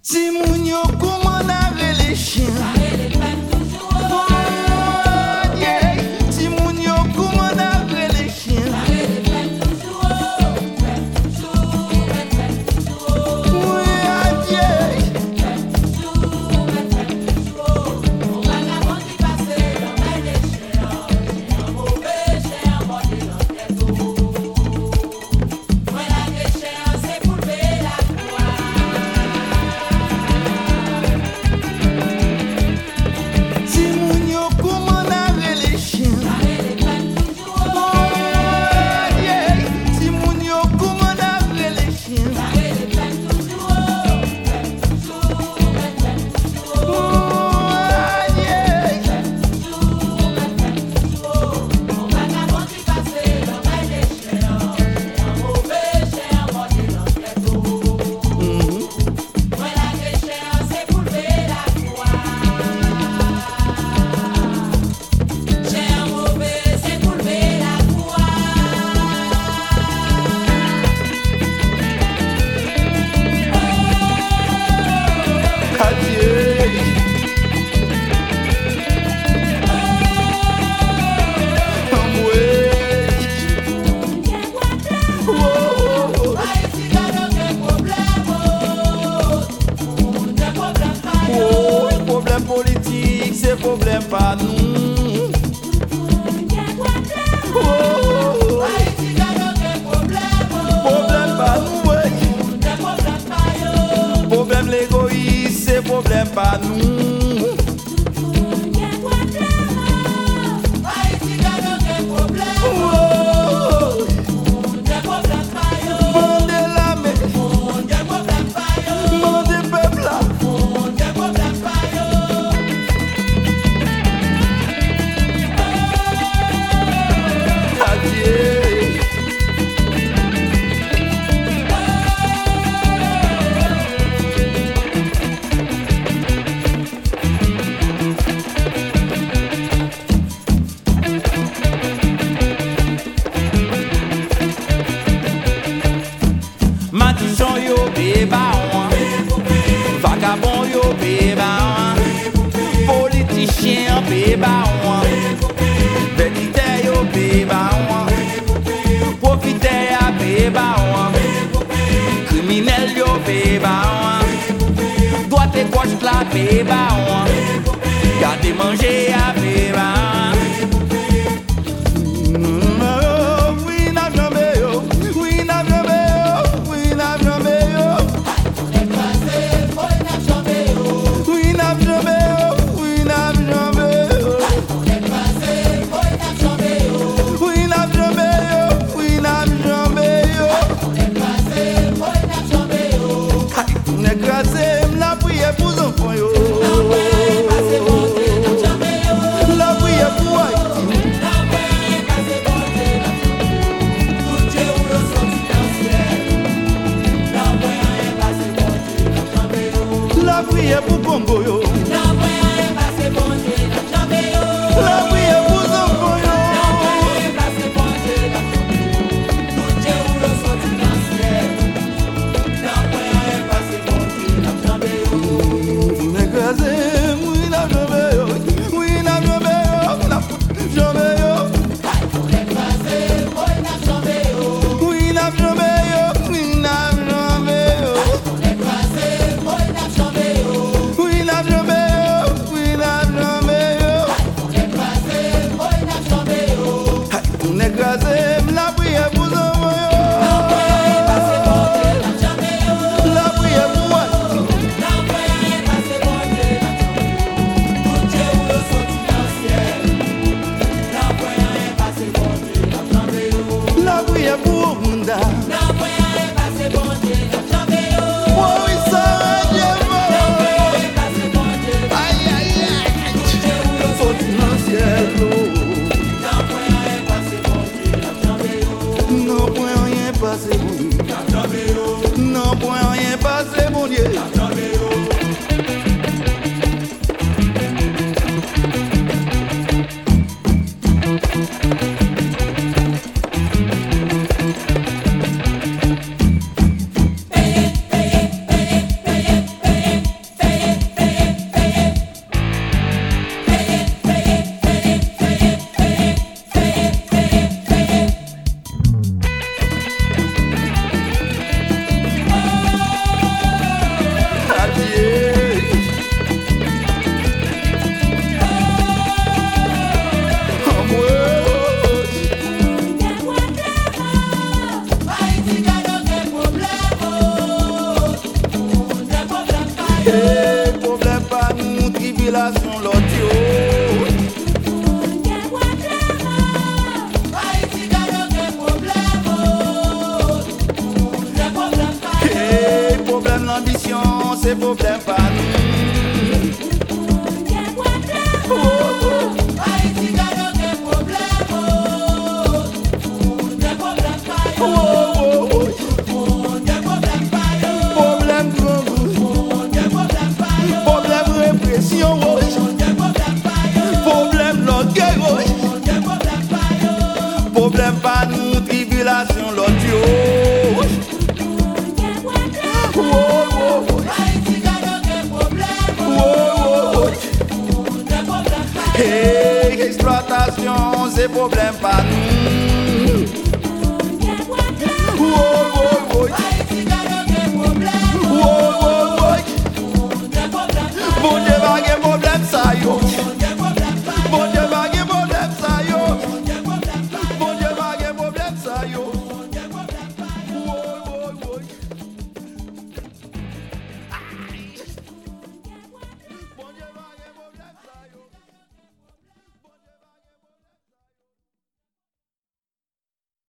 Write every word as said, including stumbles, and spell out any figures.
Si moun yo kouman ave les chiens. Oh, yeah. Si moun yo kouman ave les chiens. Oui, ah, yeah. Politique, c'est problème pas nous. Oh, problème pas nous, ouais. Problème l'égoïsme, c'est problème pas nous. Matichon yo béba ouan, vagabond yo béba ouan, politicien béba ouan, véditaire yo béba ouan, profitaire béba ouan, criminel yo béba ouan, droite et gauche la béba ouan, garder manger à béba ouan. Écrasé, m'la prière pour enfants yo. tribulation l'audio. Hey, problème l'ambition, c'est problème pas nous. Oh, oh. Problème pas nous, tribulation l'audio. Oh, oh, oh. Oh, oh. Hey, exploitation, c'est problème pas nous. Oh,